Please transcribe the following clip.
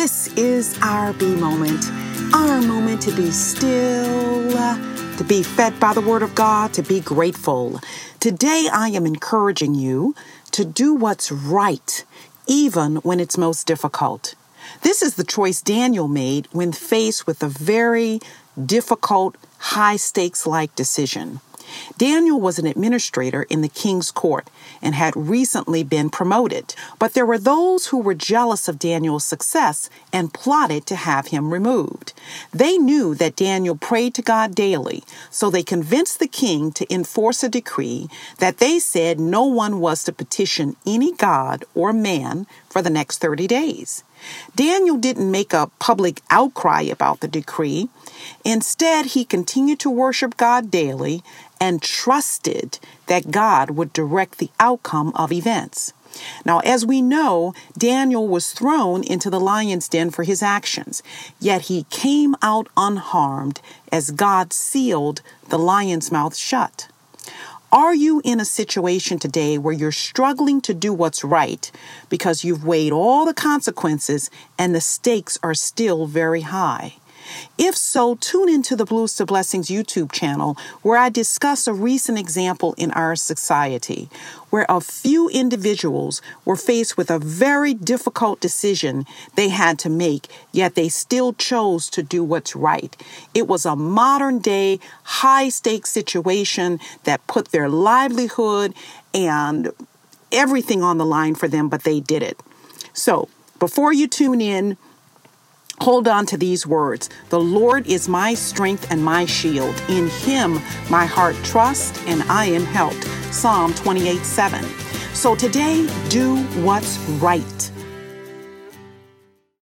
This is our B moment, our moment to be still, to be fed by the Word of God, to be grateful. Today, I am encouraging you to do what's right, even when it's most difficult. This is the choice Daniel made when faced with a very difficult, high-stakes-like decision. Daniel was an administrator in the king's court and had recently been promoted, but there were those who were jealous of Daniel's success and plotted to have him removed. They knew that Daniel prayed to God daily, so they convinced the king to enforce a decree that they said no one was to petition any god or man for the next 30 days. Daniel didn't make a public outcry about the decree. Instead, he continued to worship God daily and trusted that God would direct the outcome of events. Now, as we know, Daniel was thrown into the lion's den for his actions, yet he came out unharmed as God sealed the lion's mouth shut. Are you in a situation today where you're struggling to do what's right because you've weighed all the consequences and the stakes are still very high? If so, tune into the Blues to Blessings YouTube channel, where I discuss a recent example in our society where a few individuals were faced with a very difficult decision they had to make, yet they still chose to do what's right. It was a modern-day, high-stakes situation that put their livelihood and everything on the line for them, but they did it. So, before you tune in, hold on to these words. The Lord is my strength and my shield. In him my heart trusts and I am helped. Psalm 28:7. So today, do what's right.